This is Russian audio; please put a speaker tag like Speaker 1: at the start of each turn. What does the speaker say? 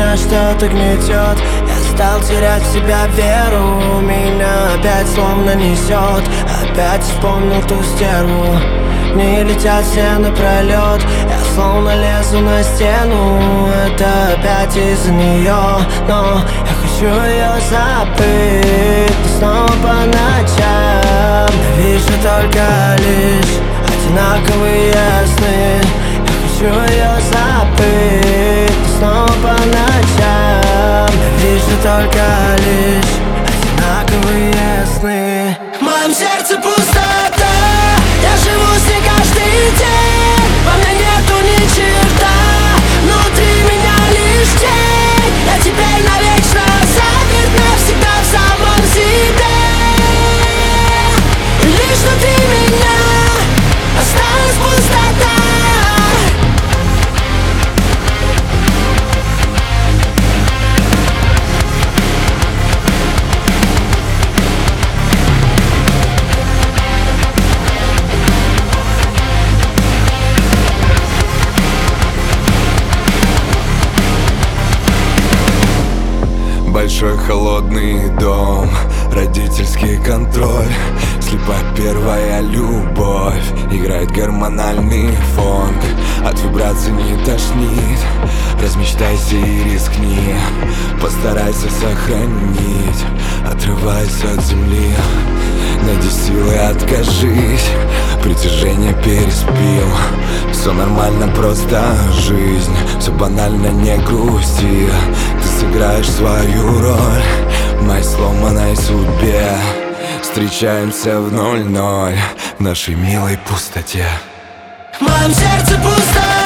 Speaker 1: меня что-то гнетет. Я стал терять в себя веру, меня опять словно несет. Опять вспомнил ту стерву. Дни летят все напролет, я словно лезу на стену. Это опять из-за нее, но я хочу ее забыть. И снова по ночам я вижу только лишь одинаковые сны. Я хочу ее забыть. И снова по ночам я вижу только лишь одинаковые сны. В моем сердце пустота, я живу с ней каждый день. Во мне нету ни черта, внутри меня лишь тень. Я теперь навечно заперт навсегда в самом себе. И лишь внутри меня осталась пустота.
Speaker 2: Большой холодный дом, родительский контроль, слепая первая любовь, играет гормональный фон. От вибраций не тошнит, размечтайся и рискни. Постарайся сохранить, отрываясь от земли. Найди силы, откажись, притяжение переспим. Все нормально, просто жизнь, все банально, не грусти. Ты сыграешь свою роль в моей сломанной судьбе. Встречаемся в 00 в нашей милой пустоте.
Speaker 1: В моем сердце пусто.